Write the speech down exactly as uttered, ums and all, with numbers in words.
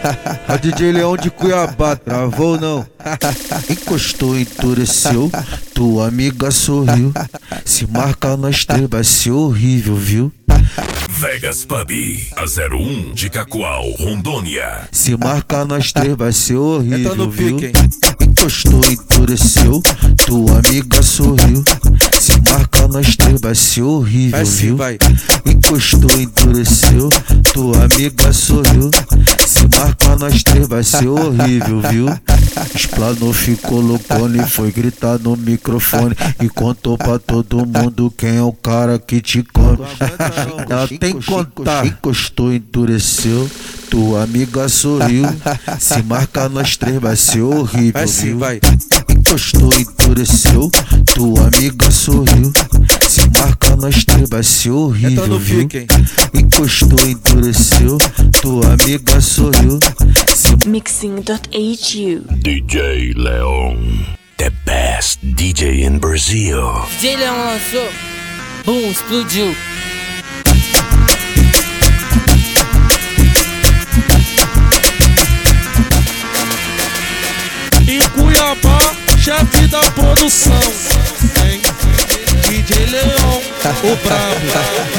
A D J Leão de Cuiabá, travou não? Encostou, endureceu, tua amiga sorriu. Se marcar nós três vai ser horrível, viu? Vegas Pub, a zero um de Cacoal, Rondônia. Se marcar nós três vai ser horrível, Entra no viu? pique, hein? Encostou, endureceu, tua amiga sorriu. Se marcar nós três vai ser horrível, Vai sim, viu? vai. Encostou, endureceu, tua amiga sorriu. Se marcar nós três vai ser horrível, viu? Explanou, ficou loucona e foi gritar no microfone e contou pra todo mundo quem é o cara que te come. Ela tem que contar. Encostou, endureceu, tua amiga sorriu. Se marcar nós três vai ser horrível, Vai sim, viu? vai. Encostou, endureceu, tua amiga sorriu. Se marcar nós três vai ser Entra horrível, no viu? pique, hein? Encostou, endureceu, tua amiga sorriu. Se Mixing dot H U. D J Leon, the best D J in Brazil. D J Leão lançou, boom, explodiu. Em Cuiabá, chefe da produção, hein? D J Leão, o brabo.